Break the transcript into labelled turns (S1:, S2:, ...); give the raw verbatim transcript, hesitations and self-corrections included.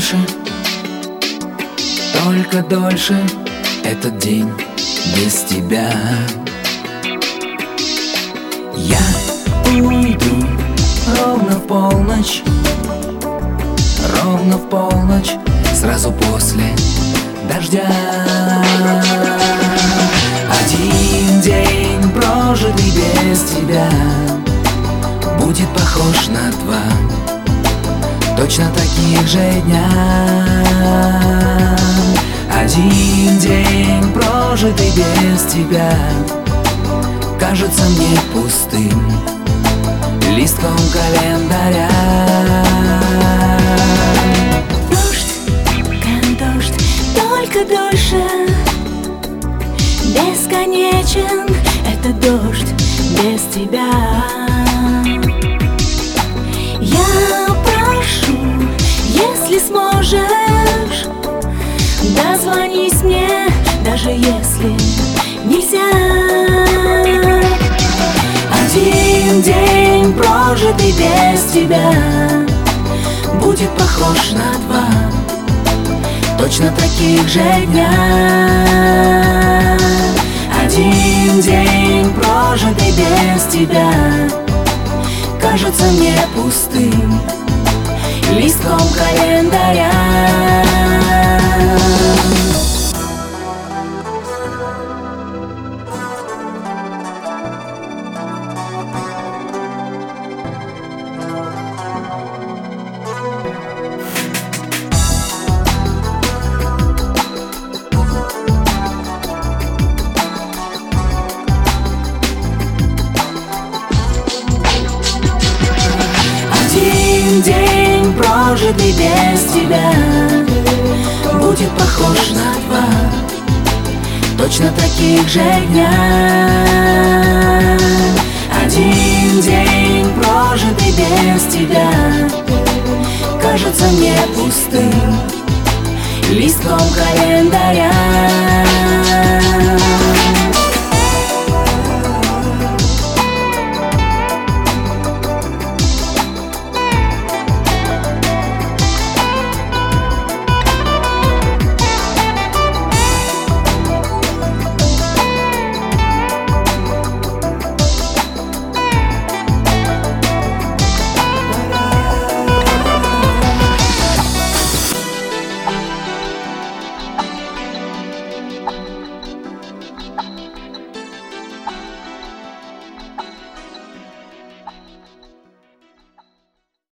S1: дольше, только дольше этот день без тебя. Я уйду ровно в полночь, ровно в полночь, сразу после дождя. Один день, прожитый без тебя, будет похож на два точно таких же дня. Один день, прожитый без тебя, кажется мне пустым листком календаря.
S2: Дождь, как дождь, только дольше, бесконечен этот дождь без тебя. Я прошу, если сможешь, дозвонись мне, даже если нельзя. Один день, прожитый без тебя, будет похож на два точно таких же дня. Один день, прожитый без тебя, кажется мне пустым листком календаря.
S1: Один день, прожитый без тебя, будет похож на два точно таких же дня. Один день, прожитый без тебя, кажется мне пустым листком календаря.